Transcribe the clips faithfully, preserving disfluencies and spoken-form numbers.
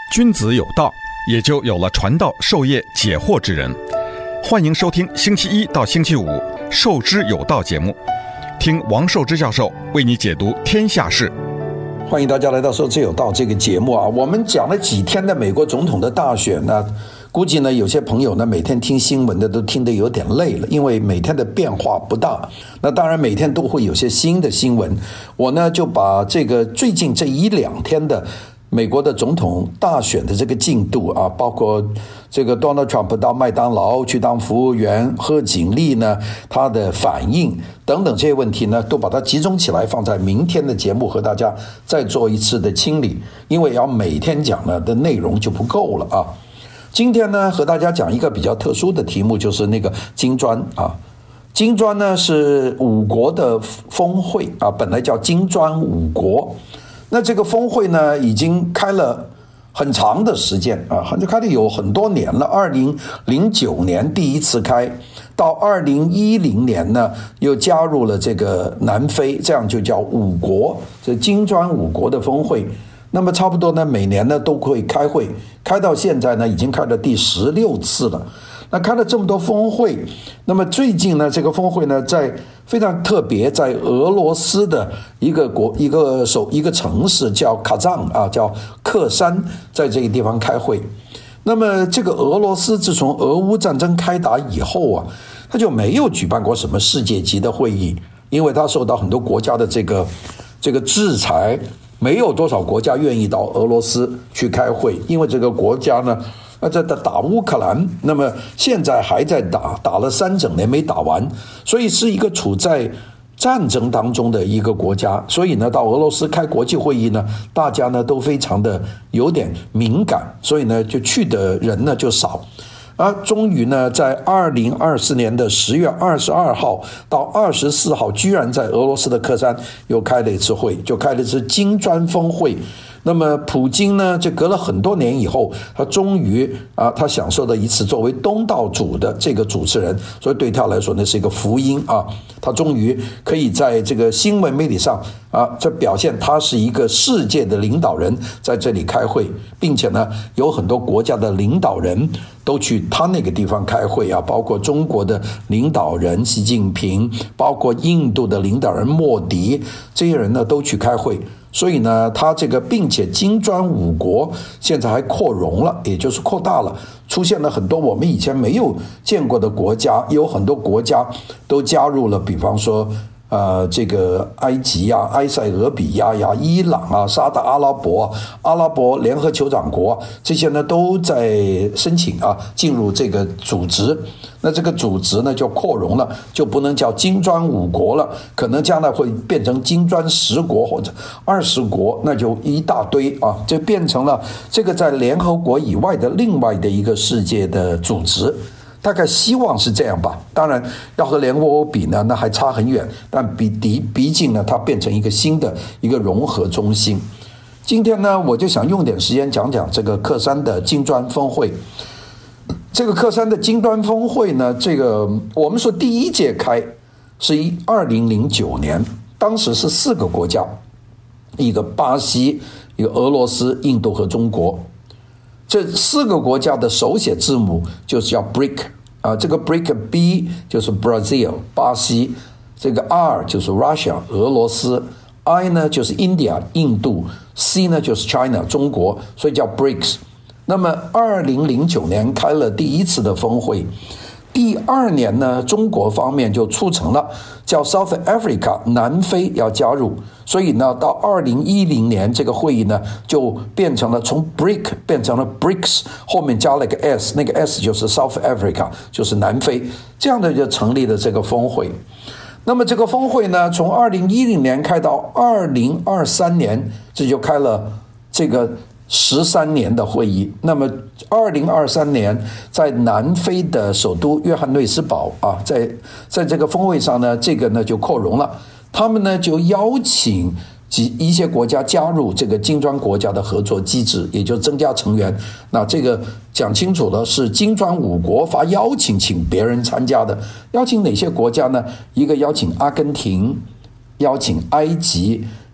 君子有道，也就有了传道授业解惑之人。欢迎收听星期一到星期五《授之有道》节目，听王寿之教授为你解读天下事。 欢迎大家来到《授之有道》这个节目啊，我们讲了几天的美国总统的大选呢，估计呢有些朋友呢每天听新闻的都听得有点累了，因为每天的变化不大。那当然每天都会有些新的新闻，我呢就把这个最近这一两天的美国的总统大选的这个进度啊，包括这个 Donald Trump 到麦当劳去当服务员，贺锦丽呢他的反应等等这些问题呢，都把它集中起来放在明天的节目和大家再做一次的清理，因为要每天讲呢的内容就不够了啊。今天呢和大家讲一个比较特殊的题目，就是那个金砖啊。金砖呢是五国的峰会啊，本来叫金砖五国。那这个峰会呢已经开了很长的时间啊，就开了有很多年了。二零零九年第一次开，到二零一零年呢又加入了这个南非，这样就叫五国，这金砖五国的峰会。那么差不多呢每年呢都会开会，开到现在呢已经开了第十六次了。那开了这么多峰会，那么最近呢这个峰会呢在非常特别，在俄罗斯的一个国一个首一个城市叫卡藏啊，叫克山，在这个地方开会。那么这个俄罗斯自从俄乌战争开打以后啊，他就没有举办过什么世界级的会议，因为他受到很多国家的这个这个制裁，没有多少国家愿意到俄罗斯去开会，因为这个国家呢那在打乌克兰，那么现在还在打，打了三整年没打完，所以是一个处在战争当中的一个国家。所以呢，到俄罗斯开国际会议呢，大家呢都非常的有点敏感，所以呢，就去的人呢就少。啊，终于呢，在二零二四年的十月二十二号到二十四号，居然在俄罗斯的克山又开了一次会，就开了一次金砖峰会。那么普京呢，就隔了很多年以后，他终于啊，他享受了一次作为东道主的这个主持人，所以对他来说呢是一个福音啊，他终于可以在这个新闻媒体上啊，这表现他是一个世界的领导人，在这里开会，并且呢有很多国家的领导人都去他那个地方开会啊，包括中国的领导人习近平，包括印度的领导人莫迪，这些人呢都去开会。所以呢，他这个并且金砖五国现在还扩容了，也就是扩大了，出现了很多我们以前没有见过的国家，有很多国家都加入了，比方说呃，这个埃及啊、埃塞俄比亚呀、伊朗啊、沙特阿拉伯、阿拉伯联合酋长国，这些呢都在申请啊进入这个组织。那这个组织呢就扩容了，就不能叫金砖五国了，可能将来会变成金砖十国或者二十国，那就一大堆啊，就变成了这个在联合国以外的另外的一个世界的组织。大概希望是这样吧，当然要和联合国比呢，那还差很远，但比毕竟呢，它变成一个新的一个融合中心。今天呢，我就想用点时间讲讲这个克山的金砖峰会。这个克山的金砖峰会呢，这个我们说第一届开是一二零零九年，当时是四个国家，一个巴西，一个俄罗斯、印度和中国。这四个国家的手写字母就是叫 B R I C 啊，这个 B R I C B 就是 Brazil 巴西，这个 R 就是 Russia 俄罗斯， I 呢就是 India 印度， C 呢就是 China 中国，所以叫 B R I C S。 那么二零零九年开了第一次的峰会，第二年呢，中国方面就促成了叫 South Africa 南非要加入，所以呢，到二零一零年这个会议呢，就变成了从 B R I C 变成了 B R I C S， 后面加了一个 S， 那个 S 就是 South Africa， 就是南非，这样的就成立了这个峰会。那么这个峰会呢，从二零一零年开到二零二三年，这就开了这个十三年的会议。那么二零二三年在南非的首都约翰内斯堡啊，在在这个峰会上呢，这个呢就扩容了，他们呢就邀请一些国家加入这个金砖国家的合作机制，也就增加成员。那这个讲清楚了，是金砖五国发邀请请别人参加的。邀请哪些国家呢？一个邀请阿根廷，邀请埃及，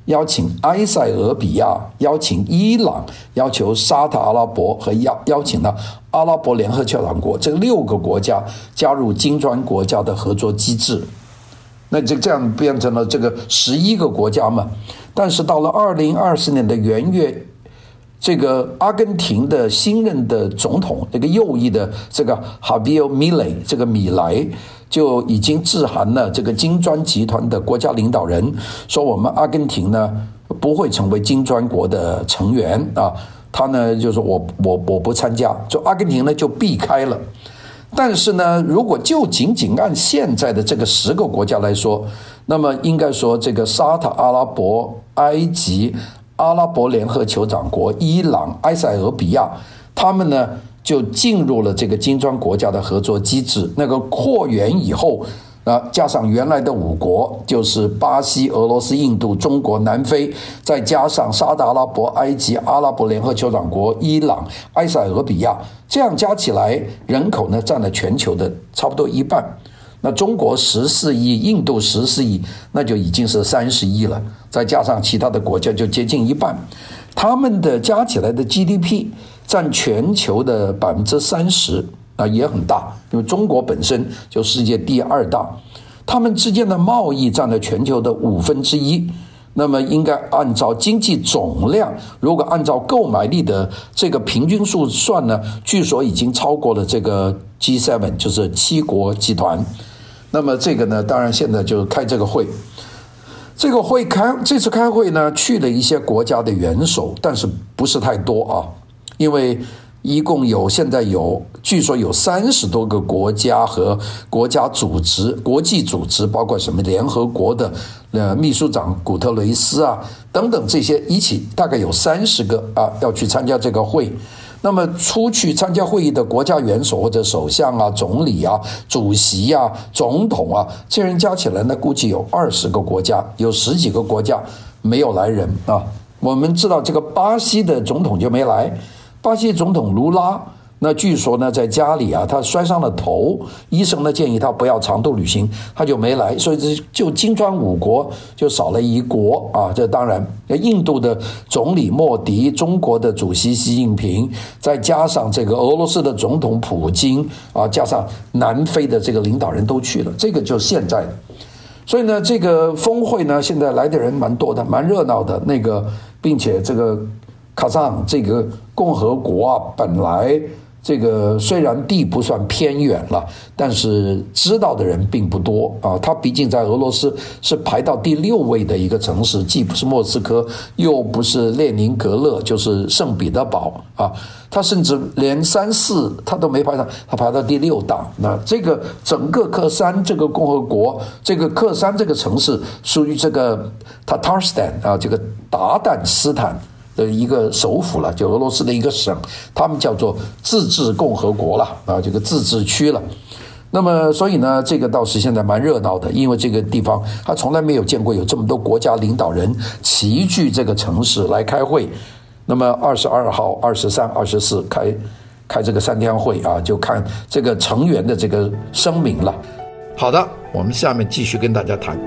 邀请埃塞俄比亚，邀请伊朗，要求沙特阿拉伯和邀邀请了阿拉伯联合酋长国这六个国家加入金砖国家的合作机制。那就这样变成了这个十一个国家嘛。但是到了二零二四年的元月，这个阿根廷的新任的总统，这个右翼的这个哈比奥米雷，这个米莱就已经致函了这个金砖集团的国家领导人，说我们阿根廷呢不会成为金砖国的成员啊，他呢就是我我我不参加，就阿根廷呢就避开了。但是呢，如果就仅仅按现在的这个十个国家来说，那么应该说这个沙特阿拉伯、埃及、阿拉伯联合酋长国、伊朗、埃塞俄比亚，他们呢就进入了这个金砖国家的合作机制。那个扩员以后啊，加上原来的五国，就是巴西、俄罗斯、印度、中国、南非，再加上沙特阿拉伯、埃及、阿拉伯联合酋长国、伊朗、埃塞俄比亚，这样加起来人口呢占了全球的差不多一半。那中国十四亿，印度十四亿，那就已经是三十亿了，再加上其他的国家就接近一半，他们的加起来的 G D P 占全球的百分之三十。啊，也很大，因为中国本身就世界第二大，他们之间的贸易占了全球的五分之一。那么应该按照经济总量，如果按照购买力的这个平均数算呢，据说已经超过了这个 G 七， 就是七国集团。那么这个呢，当然现在就开这个会，这个会开这次开会呢，去了一些国家的元首，但是不是太多啊，因为一共有现在有据说有三十多个国家和国家组织、国际组织，包括什么联合国的呃秘书长古特雷斯啊等等这些一起，大概有三十个啊要去参加这个会。那么出去参加会议的国家元首或者首相啊、总理啊、主席啊、总统啊，这些人加起来呢，估计有二十个国家，有十几个国家没有来人啊。我们知道这个巴西的总统就没来。巴西总统卢拉，那据说呢，在家里啊，他摔伤了头，医生呢建议他不要长途旅行，他就没来，所以就金砖五国就少了一国啊。这当然，印度的总理莫迪、中国的主席习近平，再加上这个俄罗斯的总统普京啊，加上南非的这个领导人都去了，这个就现在。所以呢，这个峰会呢，现在来的人蛮多的，蛮热闹的。那个，并且这个。卡扎昂这个共和国啊，本来这个虽然地不算偏远了，但是知道的人并不多啊。它毕竟在俄罗斯是排到第六位的一个城市，既不是莫斯科，又不是列宁格勒，就是圣彼得堡啊。它甚至连三四它都没排上，它排到第六大。那这个整个克山这个共和国，这个克山这个城市属于这个 Tatarstan 啊，这个鞑靼斯坦的一个首府了，就俄罗斯的一个省，他们叫做自治共和国了啊，这个自治区了。那么，所以呢，这个倒是现在蛮热闹的，因为这个地方他从来没有见过有这么多国家领导人齐聚这个城市来开会。那么，二十二号、二十三、二十四开开这个三天会啊，就看这个成员的这个声明了。好的，我们下面继续跟大家谈。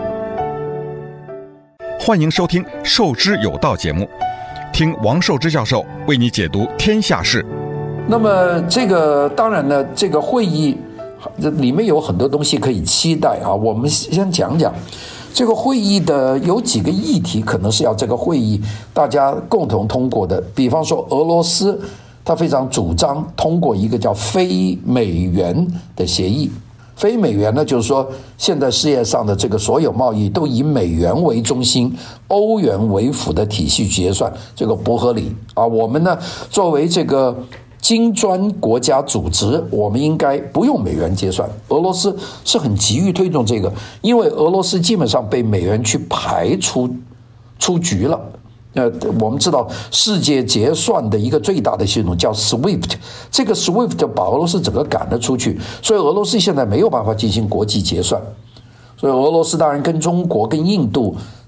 欢迎收听《受之有道》节目。听王寿之教授为你解读天下事。 那么这个当然呢，这个会议里面有很多东西可以期待啊。我们先讲讲这个会议的有几个议题，可能是要这个会议大家共同通过的。比方说，俄罗斯他非常主张通过一个叫非美元的协议。非美元呢，就是说现在世界上的这个所有贸易都以美元为中心，欧元为辅的体系结算，这个不合理啊。我们呢，作为这个金砖国家组织，我们应该不用美元结算。俄罗斯是很急于推动这个，因为俄罗斯基本上被美元去排出出局了。呃，我们知道世界结算的一个最大的系统叫 SWIFT， 这个 SWIFT 把俄罗斯整个赶了出去，所以俄罗斯现在没有办法进行国际结算。所以俄罗斯当然跟中国、跟印度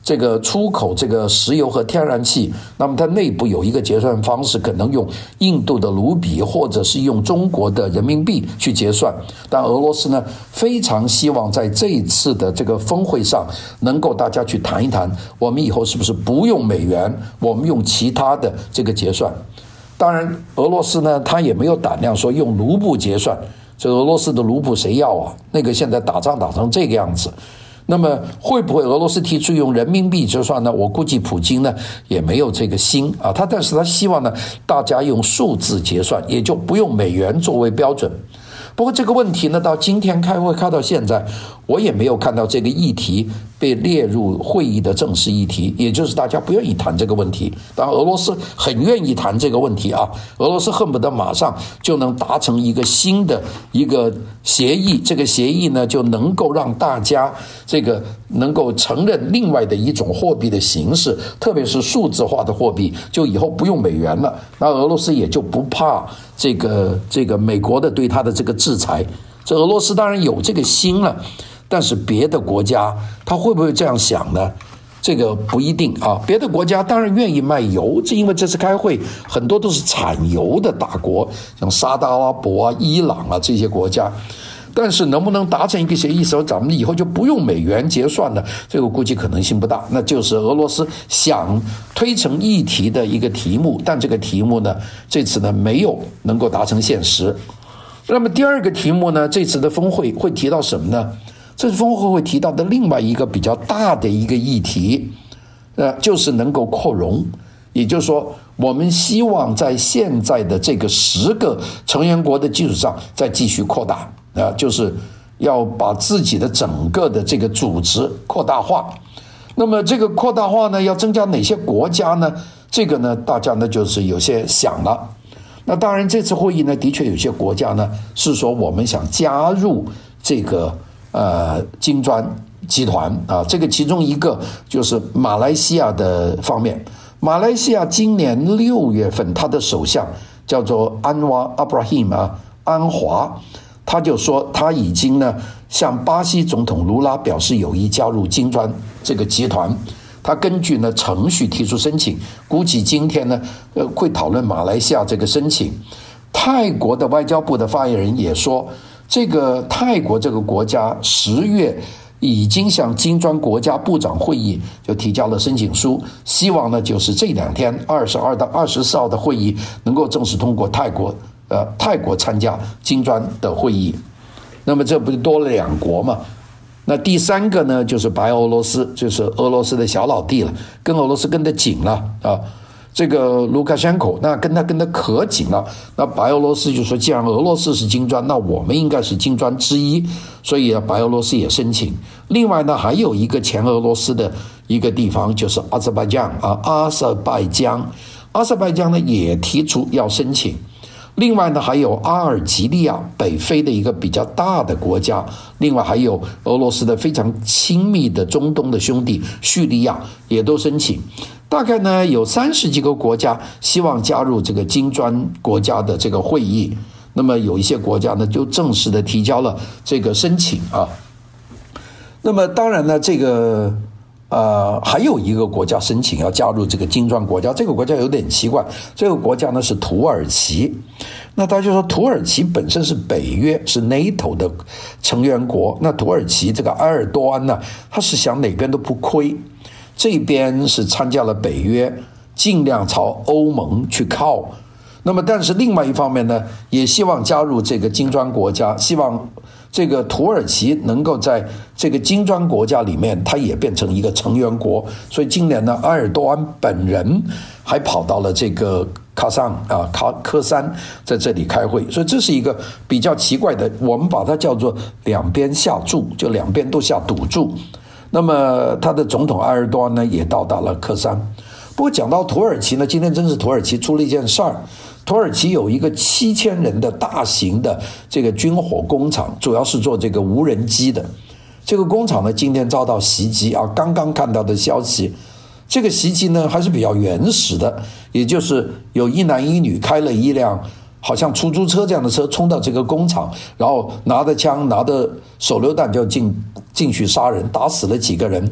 这个出口这个石油和天然气，那么它内部有一个结算方式，可能用印度的卢比或者是用中国的人民币去结算。但俄罗斯呢，非常希望在这一次的这个峰会上，能够大家去谈一谈，我们以后是不是不用美元，我们用其他的这个结算。当然，俄罗斯呢，他也没有胆量说用卢布结算。这俄罗斯的卢布谁要啊？那个现在打仗打成这个样子。那么会不会俄罗斯提出用人民币结算呢？我估计普京呢也没有这个心啊，他但是他希望呢大家用数字结算，也就不用美元作为标准。不过这个问题呢，到今天开会开到现在，我也没有看到这个议题被列入会议的正式议题，也就是大家不愿意谈这个问题。当然俄罗斯很愿意谈这个问题啊，俄罗斯恨不得马上就能达成一个新的一个协议，这个协议呢就能够让大家这个能够承认另外的一种货币的形式，特别是数字化的货币，就以后不用美元了，那俄罗斯也就不怕这个这个美国的对他的这个制裁。这俄罗斯当然有这个心了，但是别的国家他会不会这样想呢？这个不一定啊。别的国家当然愿意卖油，这因为这次开会很多都是产油的大国，像沙特阿拉伯啊、伊朗啊这些国家。但是能不能达成一个协议时候，咱们以后就不用美元结算呢？这个估计可能性不大。那就是俄罗斯想推成议题的一个题目，但这个题目呢，这次呢没有能够达成现实。那么第二个题目呢，这次的峰会会提到什么呢？这次峰会会提到的另外一个比较大的一个议题，呃，就是能够扩容。也就是说，我们希望在现在的这个十个成员国的基础上再继续扩大。啊，就是要把自己的整个的这个组织扩大化。那么这个扩大化呢，要增加哪些国家呢？这个呢，大家呢就是有些想了。那当然，这次会议呢，的确有些国家呢是说我们想加入这个呃金砖集团啊，这个其中一个就是马来西亚的方面。马来西亚今年六月份，他的首相叫做安瓦阿布拉希姆啊，安华。他就说他已经呢向巴西总统卢拉表示有意加入金砖这个集团，他根据呢程序提出申请，估计今天呢呃会讨论马来西亚这个申请。泰国的外交部的发言人也说，这个泰国这个国家十月已经向金砖国家部长会议就提交了申请书，希望呢就是这两天二十二到二十四号的会议能够正式通过泰国。呃，泰国参加金砖的会议，那么这不就多了两国嘛？那第三个呢，就是白俄罗斯，就是俄罗斯的小老弟了，跟俄罗斯跟得紧了啊。这个卢卡申科那跟他跟他可紧了，那白俄罗斯就说，既然俄罗斯是金砖，那我们应该是金砖之一，所以白俄罗斯也申请。另外呢，还有一个前俄罗斯的一个地方，就是阿塞拜疆啊，阿塞拜疆，阿塞拜疆呢也提出要申请。另外呢，还有阿尔及利亚，北非的一个比较大的国家。另外还有俄罗斯的非常亲密的中东的兄弟叙利亚也都申请。大概呢有三十几个国家希望加入这个金砖国家的这个会议。那么有一些国家呢就正式的提交了这个申请啊。那么当然呢，这个。呃，还有一个国家申请要加入这个金砖国家，这个国家有点奇怪，这个国家呢是土耳其。那大家说土耳其本身是北约，是 NATO 的成员国，那土耳其这个埃尔多安呢，他是想哪边都不亏，这边是参加了北约，尽量朝欧盟去靠。那么但是另外一方面呢，也希望加入这个金砖国家，希望这个土耳其能够在这个金砖国家里面，它也变成一个成员国。所以今年呢，埃尔多安本人还跑到了这个喀山啊，喀科山，在这里开会。所以这是一个比较奇怪的，我们把它叫做两边下注，就两边都下赌注。那么他的总统埃尔多安呢，也到达了科山。不过讲到土耳其呢，今天真是土耳其出了一件事儿。土耳其有一个七千人的大型的这个军火工厂，主要是做这个无人机的。这个工厂呢，今天遭到袭击啊！刚刚看到的消息，这个袭击呢还是比较原始的，也就是有一男一女开了一辆好像出租车这样的车冲到这个工厂，然后拿着枪拿着手榴弹就进进去杀人，打死了几个人。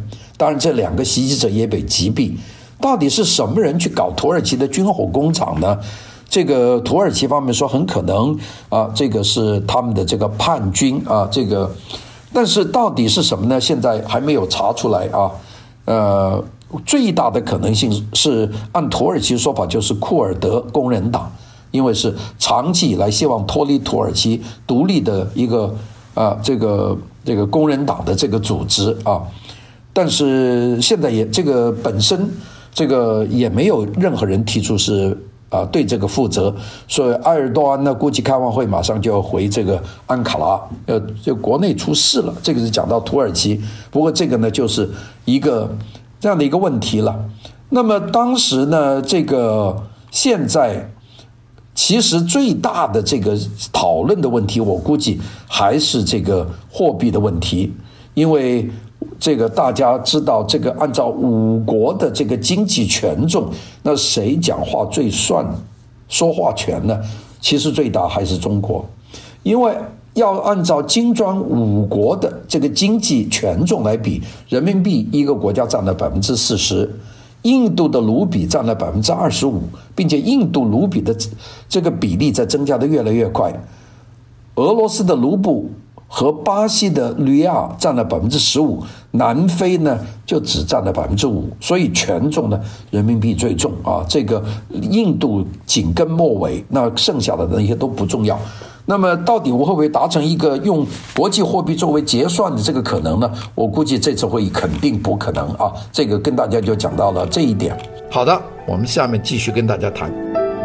当然，这两个袭击者也被击毙。到底是什么人去搞土耳其的军火工厂呢？这个土耳其方面说很可能啊，这个是他们的这个叛军啊，这个，但是到底是什么呢？现在还没有查出来啊。呃，最大的可能性是按土耳其说法，就是库尔德工人党，因为是长期以来希望脱离土耳其独立的一个啊，这个这个工人党的这个组织啊。但是现在也这个本身。这个也没有任何人提出是啊对这个负责，所以埃尔多安呢估计开完会马上就要回这个安卡拉，呃，就国内出事了。这个是讲到土耳其，不过这个呢就是一个这样的一个问题了。那么当时呢，这个现在其实最大的这个讨论的问题，我估计还是这个货币的问题，因为。这个大家知道，这个按照五国的这个经济权重，那谁讲话最算说话权呢？其实最大还是中国，因为要按照金砖五国的这个经济权重来比，人民币一个国家占了百分之四十，印度的卢比占了百分之二十五，并且印度卢比的这个比例在增加的越来越快，俄罗斯的卢布。和巴西的吕亚占了百分之十五，南非呢就只占了百分之五，所以权重呢人民币最重啊。这个印度紧跟末尾，那剩下的那些都不重要。那么到底我会不会达成一个用国际货币作为结算的这个可能呢？我估计这次会议肯定不可能啊。这个跟大家就讲到了这一点。好的，我们下面继续跟大家谈。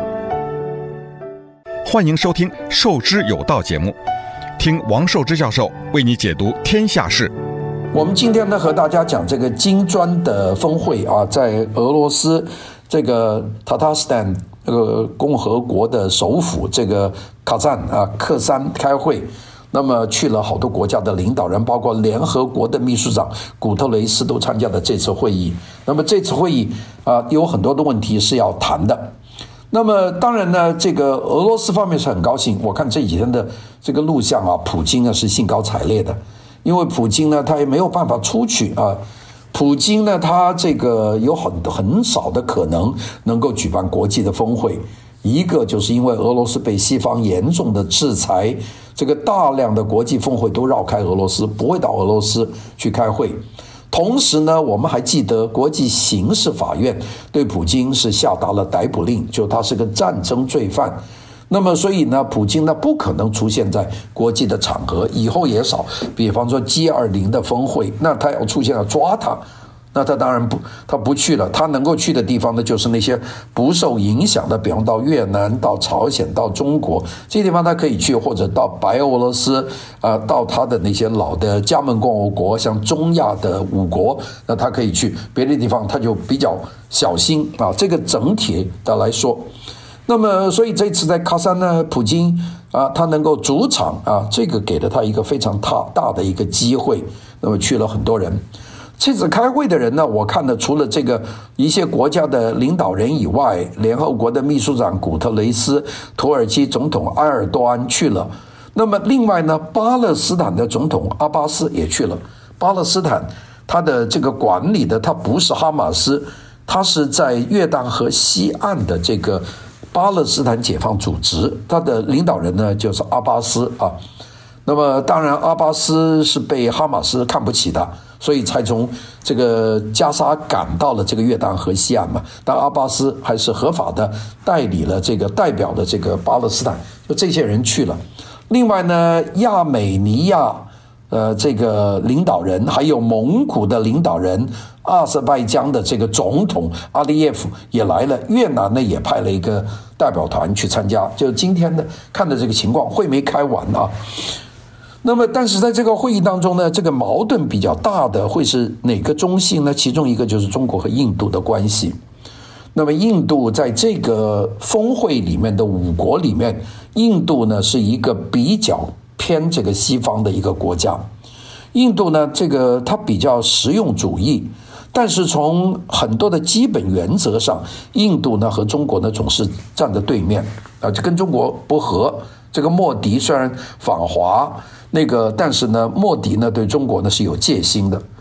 欢迎收听《受之有道》节目。听王寿之教授为你解读天下事。 我们今天呢和大家讲这个金砖的峰会啊，在俄罗斯这个塔塔斯坦这个共和国的首府这个卡赞啊克山开会。那么去了好多国家的领导人，包括联合国的秘书长古特雷斯都参加了这次会议。那么这次会议啊有很多的问题是要谈的。那么当然呢，这个俄罗斯方面是很高兴。我看这几天的这个录像啊，普京呢是兴高采烈的，因为普京呢他也没有办法出去啊。普京呢他这个有很很少的可能能够举办国际的峰会，一个就是因为俄罗斯被西方严重的制裁，这个大量的国际峰会都绕开俄罗斯，不会到俄罗斯去开会。同时呢，我们还记得国际刑事法院对普京是下达了逮捕令，就他是个战争罪犯。那么所以呢，普京呢不可能出现在国际的场合，以后也少。比方说 G 二十 的峰会，那他要出现要抓他，那他当然不，他不去了。他能够去的地方呢，就是那些不受影响的，比方到越南、到朝鲜、到中国这些地方他可以去，或者到白俄罗斯啊、呃，到他的那些老的加盟共和国，像中亚的五国，那他可以去。别的地方他就比较小心啊。这个整体的来说。那么，所以这次在喀山呢，普京啊，他能够主场啊，这个给了他一个非常大大的一个机会。那么去了很多人，这次开会的人呢，我看的除了这个一些国家的领导人以外，联合国的秘书长古特雷斯、土耳其总统埃尔多安去了。那么另外呢，巴勒斯坦的总统阿巴斯也去了。巴勒斯坦他的这个管理的，他不是哈马斯，他是在约旦河西岸的这个巴勒斯坦解放组织，他的领导人呢就是阿巴斯啊。那么当然阿巴斯是被哈马斯看不起的，所以才从这个加沙赶到了这个约旦河西岸嘛。但阿巴斯还是合法的代理了这个代表的这个巴勒斯坦，就这些人去了。另外呢，亚美尼亚呃这个领导人，还有蒙古的领导人，阿塞拜疆的这个总统阿利耶夫也来了，越南呢也派了一个代表团去参加。就今天的看的这个情况，会没开完啊。那么但是在这个会议当中呢，这个矛盾比较大的会是哪个中心呢？其中一个就是中国和印度的关系。那么印度在这个峰会里面的五国里面，印度呢是一个比较偏这个西方的一个国家。印度呢这个它比较实用主义，但是从很多的基本原则上，印度呢和中国呢总是站在对面啊，就跟中国不和。这个莫迪虽然访华那个，但是呢莫迪呢对中国呢是有戒心的。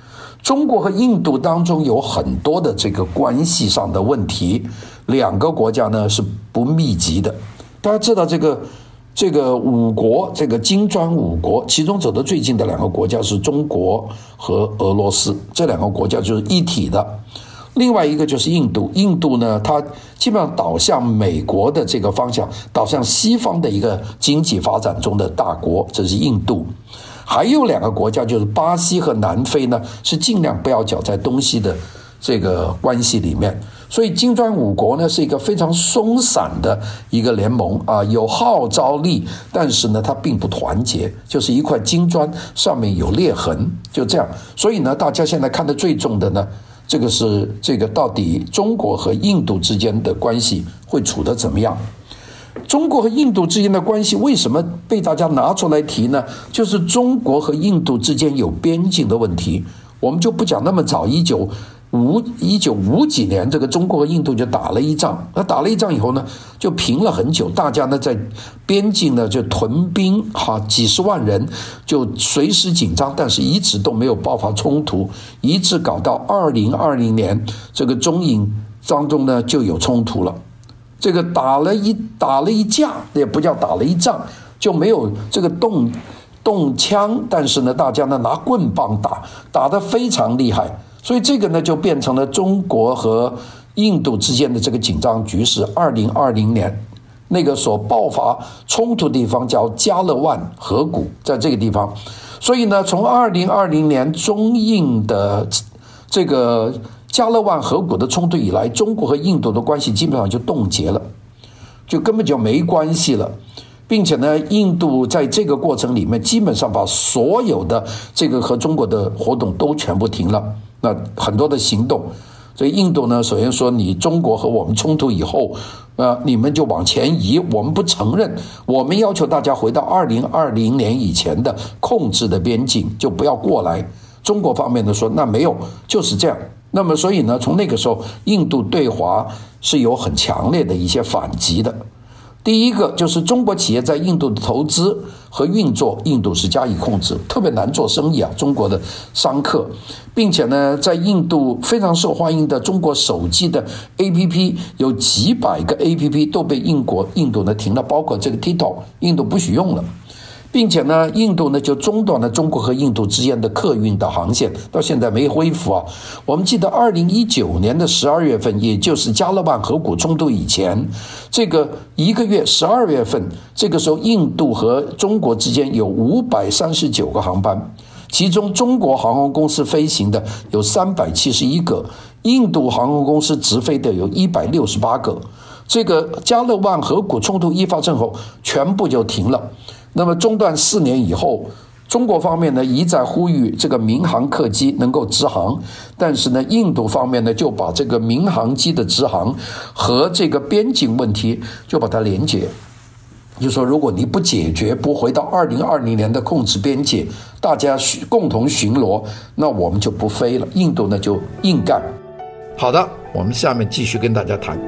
中国和印度当中有很多的这个关系上的问题，两个国家呢是不密集的。大家知道这个这个五国，这个金砖五国，其中走得最近的两个国家是中国和俄罗斯，这两个国家就是一体的。另外一个就是印度，印度呢，它基本上导向美国的这个方向，导向西方的一个经济发展中的大国，这是印度。还有两个国家就是巴西和南非呢，是尽量不要搅在东西的这个关系里面。所以金砖五国呢是一个非常松散的一个联盟啊，有号召力，但是呢它并不团结，就是一块金砖上面有裂痕，就这样。所以呢，大家现在看得最重的呢，这个是这个到底中国和印度之间的关系会处得怎么样？中国和印度之间的关系为什么被大家拿出来提呢？就是中国和印度之间有边境的问题。我们就不讲那么早，一九五一九五几年，这个中国和印度就打了一仗。那打了一仗以后呢，就平了很久，大家呢在边境呢就屯兵，哈，几十万人，就随时紧张，但是一直都没有爆发冲突，一直搞到二零二零年，这个中印当中呢就有冲突了。这个打了一打了一架，也不叫打了一仗，就没有这个动动枪，但是呢，大家呢拿棍棒打，打得非常厉害，所以这个呢就变成了中国和印度之间的这个紧张局势。二零二零年那个所爆发冲突的地方叫加勒万河谷，在这个地方，所以呢，从二零二零年中印的这个加勒万河谷的冲突以来，中国和印度的关系基本上就冻结了，就根本就没关系了，并且呢，印度在这个过程里面基本上把所有的这个和中国的活动都全部停了，那很多的行动。所以印度呢，首先说你中国和我们冲突以后，呃，你们就往前移，我们不承认，我们要求大家回到二零二零年以前的控制的边境，就不要过来。中国方面呢说，那没有，就是这样。那么所以呢，从那个时候，印度对华是有很强烈的一些反击的。第一个就是中国企业在印度的投资和运作，印度是加以控制，特别难做生意啊，中国的商客，并且呢，在印度非常受欢迎的中国手机的 A P P 有几百个 A P P 都被印国印度呢停了，包括这个 TikTok， 印度不许用了。并且呢，印度呢就中断了中国和印度之间的客运的航线，到现在没恢复啊。我们记得二零一九年的十二月份，也就是加勒万河谷冲突以前，这个一个月十二月份，这个时候印度和中国之间有五百三十九个航班，其中中国航空公司飞行的有三百七十一个，印度航空公司直飞的有一百六十八个。这个加勒万河谷冲突一发生后，全部就停了。那么中断四年以后，中国方面呢一再呼吁这个民航客机能够直航，但是呢，印度方面呢就把这个民航机的直航和这个边境问题就把它连结，就说如果你不解决，不回到二零二零年的控制边界，大家共同巡逻，那我们就不飞了。印度呢就硬干。好的，我们下面继续跟大家谈。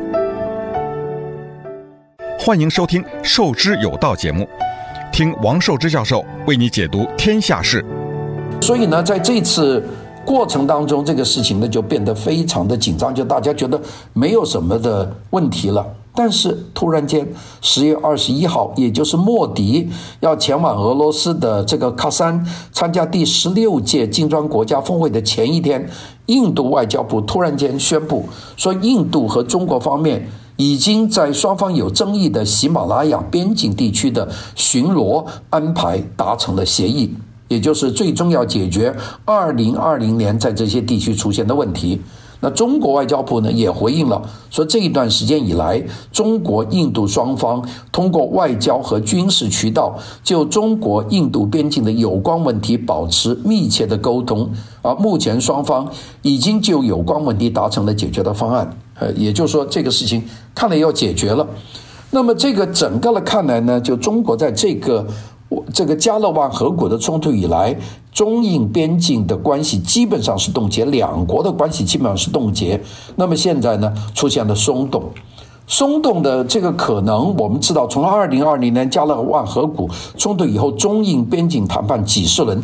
欢迎收听《受之有道》节目，听王寿之教授为你解读天下事。 所以呢，在这次过程当中，这个事情呢就变得非常的紧张，就大家觉得没有什么的问题了。但是突然间，十月二十一号，也就是莫迪要前往俄罗斯的这个喀山参加第十六届金砖国家峰会的前一天，印度外交部突然间宣布说，印度和中国方面已经在双方有争议的喜马拉雅边境地区的巡逻安排达成了协议，也就是最终要解决二零二零年在这些地区出现的问题。那中国外交部呢也回应了，说这一段时间以来，中国印度双方通过外交和军事渠道就中国印度边境的有关问题保持密切的沟通，而目前双方已经就有关问题达成了解决的方案，呃，也就是说这个事情看来要解决了。那么这个整个的看来呢，就中国在这个这个加勒万河谷的冲突以来，中印边境的关系基本上是冻结，两国的关系基本上是冻结。那么现在呢，出现了松动，松动的这个可能，我们知道，从二零二零年加勒万河谷冲突以后，中印边境谈判几十轮，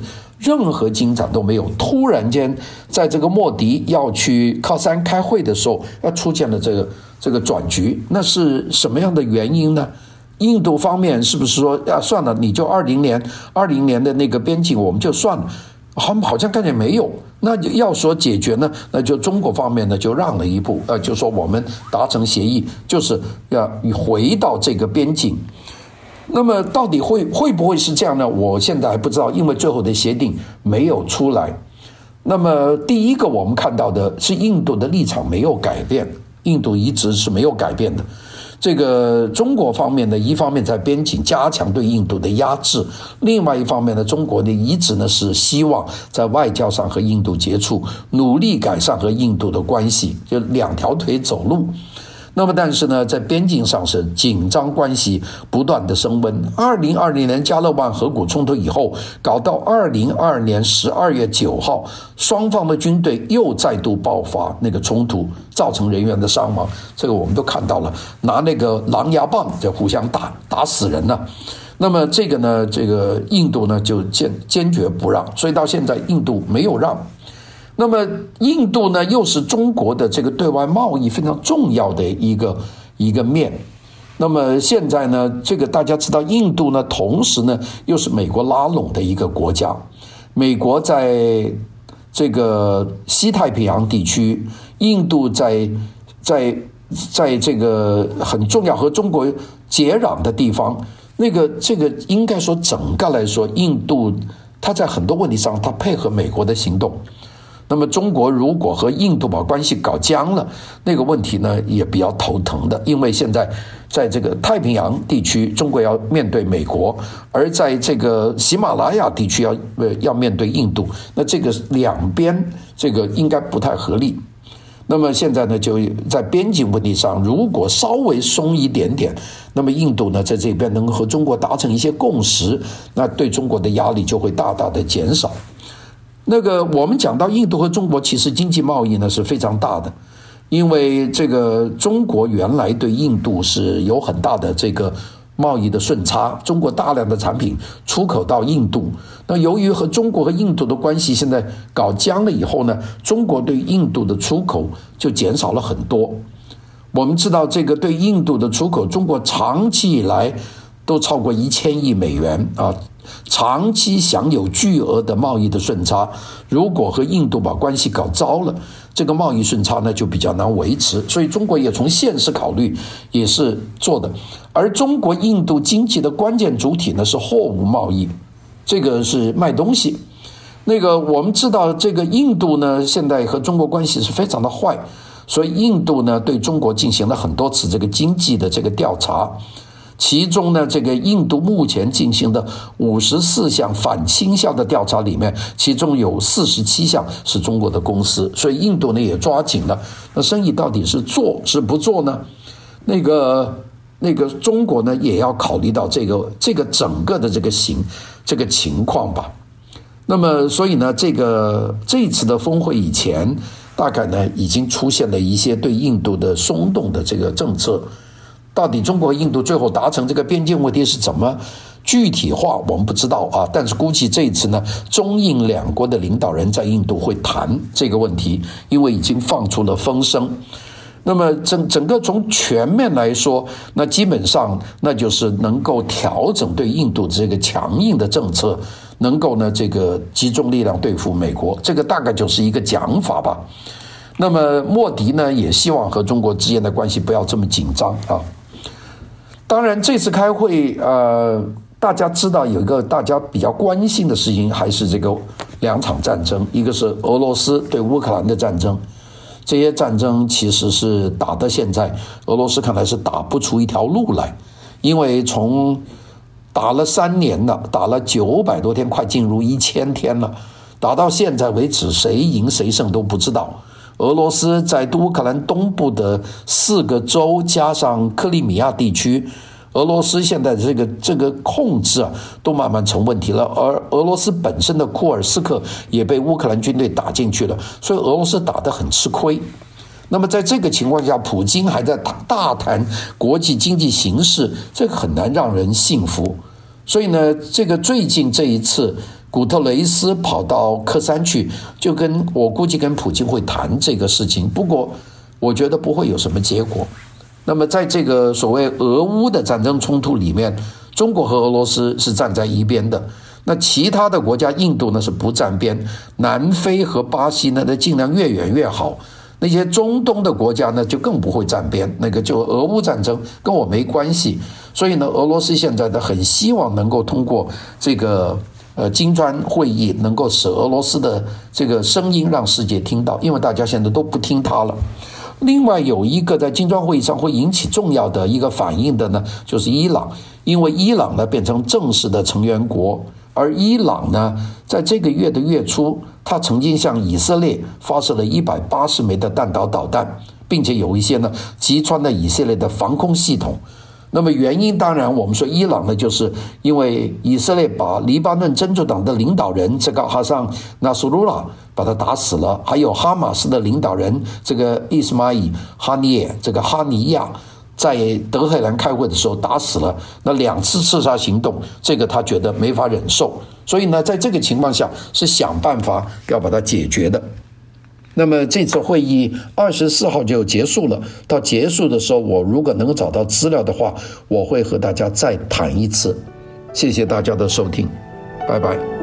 任何进展都没有。突然间，在这个莫迪要去靠山开会的时候，要出现了这个这个转局，那是什么样的原因呢？印度方面是不是说呀，算了，你就二零年二零年的那个边境我们就算了？好，好像看见没有。那要说解决呢，那就中国方面呢就让了一步，呃，就说我们达成协议，就是要回到这个边境。那么到底会会不会是这样呢？我现在还不知道，因为最后的协定没有出来。那么第一个我们看到的是印度的立场没有改变，印度一直是没有改变的。这个中国方面呢，一方面在边境加强对印度的压制，另外一方面呢，中国的一直呢是希望在外交上和印度接触，努力改善和印度的关系，就两条腿走路。那么但是呢，在边境上是紧张关系不断的升温。二零二零年加勒万河谷冲突以后，搞到二零二二年十二月九号，双方的军队又再度爆发那个冲突，造成人员的伤亡。这个我们都看到了，拿那个狼牙棒就互相打，打死人了。那么这个呢，这个印度呢就坚坚决不让，所以到现在印度没有让。那么印度呢，又是中国的这个对外贸易非常重要的一个一个面。那么现在呢，这个大家知道，印度呢，同时呢又是美国拉拢的一个国家。美国在这个西太平洋地区，印度在在在这个很重要和中国接壤的地方，那个这个应该说整个来说，印度它在很多问题上它配合美国的行动。那么中国如果和印度把关系搞僵了，那个问题呢也比较头疼的，因为现在在这个太平洋地区，中国要面对美国，而在这个喜马拉雅地区要呃要面对印度，那这个两边这个应该不太合理。那么现在呢，就在边境问题上，如果稍微松一点点，那么印度呢在这边能和中国达成一些共识，那对中国的压力就会大大的减少。那个我们讲到印度和中国其实经济贸易呢是非常大的，因为这个中国原来对印度是有很大的这个贸易的顺差，中国大量的产品出口到印度。那由于和中国和印度的关系现在搞僵了以后呢，中国对印度的出口就减少了很多。我们知道这个对印度的出口，中国长期以来都超过一千亿美元啊。长期享有巨额的贸易的顺差，如果和印度把关系搞糟了，这个贸易顺差呢就比较难维持，所以中国也从现实考虑也是做的。而中国印度经济的关键主体呢是货物贸易，这个是卖东西。那个我们知道这个印度呢现在和中国关系是非常的坏，所以印度呢对中国进行了很多次这个经济的这个调查。其中呢，这个印度目前进行的五十四项反倾销的调查里面，其中有四十七项是中国的公司，所以印度呢也抓紧了。那生意到底是做是不做呢？那个那个中国呢也要考虑到这个这个整个的这个形这个情况吧。那么所以呢，这个这一次的峰会以前，大概呢已经出现了一些对印度的松动的这个政策。到底中国和印度最后达成这个边境问题是怎么具体化，我们不知道啊。但是估计这一次呢，中印两国的领导人在印度会谈这个问题，因为已经放出了风声。那么整整个从全面来说，那基本上那就是能够调整对印度这个强硬的政策，能够呢这个集中力量对付美国，这个大概就是一个讲法吧。那么莫迪呢也希望和中国之间的关系不要这么紧张啊。当然这次开会呃，大家知道有一个大家比较关心的事情，还是这个两场战争，一个是俄罗斯对乌克兰的战争。这些战争其实是打到现在，俄罗斯看来是打不出一条路来，因为从打了三年了，打了九百多天，快进入一千天了，打到现在为止，谁赢谁胜都不知道。俄罗斯在乌克兰东部的四个州加上克里米亚地区，俄罗斯现在这个这个控制啊，都慢慢成问题了。而俄罗斯本身的库尔斯克也被乌克兰军队打进去了，所以俄罗斯打得很吃亏。那么在这个情况下，普京还在大谈国际经济形势，这个很难让人信服。所以呢，这个最近这一次古特雷斯跑到克山去，就跟我估计跟普京会谈这个事情，不过我觉得不会有什么结果。那么在这个所谓俄乌的战争冲突里面，中国和俄罗斯是站在一边的，那其他的国家，印度呢是不站边，南非和巴西呢，那尽量越远越好。那些中东的国家呢，就更不会站边，那个就俄乌战争跟我没关系。所以呢，俄罗斯现在呢很希望能够通过这个呃金砖会议，能够使俄罗斯的这个声音让世界听到，因为大家现在都不听他了。另外有一个在金砖会议上会引起重要的一个反应的呢，就是伊朗，因为伊朗呢变成正式的成员国，而伊朗呢在这个月的月初，他曾经向以色列发射了一百八十枚的弹道导弹，并且有一些呢击穿了以色列的防空系统。那么原因当然我们说伊朗呢，就是因为以色列把黎巴嫩真主党的领导人这个哈桑纳苏鲁拉把他打死了，还有哈马斯的领导人这个伊斯马伊哈尼耶这个哈尼亚在德黑兰开会的时候打死了，那两次刺杀行动，这个他觉得没法忍受，所以呢在这个情况下是想办法要把它解决的。那么这次会议二十四号就结束了，到结束的时候，我如果能够找到资料的话，我会和大家再谈一次。谢谢大家的收听，拜拜。